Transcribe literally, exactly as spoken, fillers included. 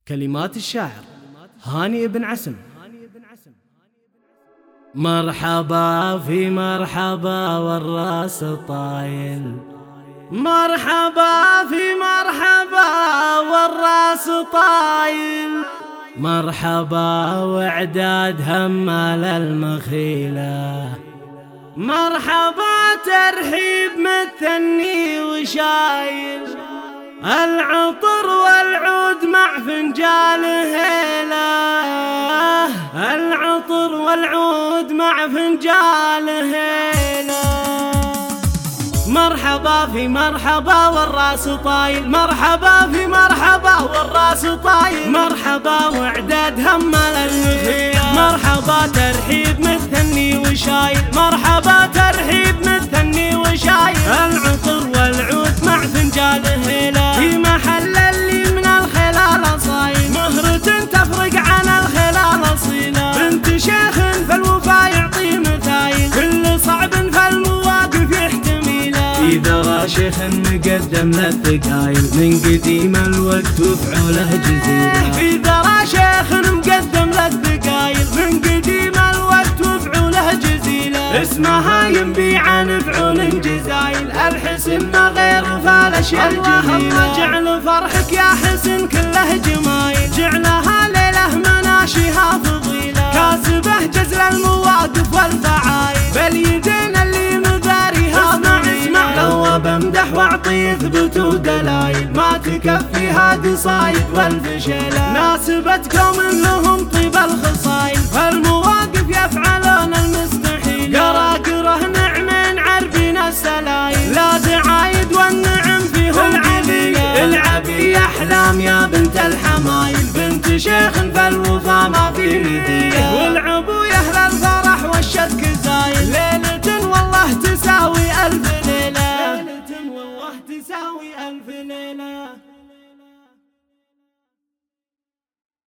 كلمات الشاعر هاني بن عسم. مرحبا في مرحبا والراس طايل، مرحبا في مرحبا والراس طايل، مرحبا وعداد همال المخيلة، مرحبا ترحيب مثني وشايل، العطر والعود مع فنجال هيله، العطر والعود مع فنجال هيله. مرحبا في مرحبا والراس طايل، مرحبا في مرحبا والراس طايل، مرحبا وعداد همال المخيلة، مرحبا ترحيب مثني وشايل، مرحبا ترحيب مثني وشايل، العطر والعود مع فنجال هيله، في محل اللي من الخلال صايل، مهرة تفرق عن الخلال اصيله، بنت شيخ فالوفا يعطي متايل، كل صعب فالمواقف يحتميله، إذا را شيخ مقدم للثقايل، من قديم الوقت وفعوله جزيله، إذا را شيخ مقدم للثقايل، من قديم الوقت وفعوله جزيله، اسمها ينبي عن فعول جزايل، الحسن ما غير فالاشياء الجميله، جعل فرحك يا حسن كله جمايل، جعلها ليله مناشيها فضيله، كاسبه جزل المواقف والفعايل، باليدين اللي مداريها اسمع اسمع لو بمدح واعطي يثبت ودلايل، ما تكفيها قصايد والفشيله، ناسبت قوم لهم طيب الخصايل، فالمواقف يفعلون المستحيل، قراقره نعمين عربين السلايل، لا دعايد والنعم فيهم العبي العبي احلام يا بنت الحمايل، بنت شيخ فالوفا ما في مثيله، والعبو يا اهل الفرح والشك زايل، ليلة والله تساوي الف ليلة، ليلة والله تساوي الف ليلة.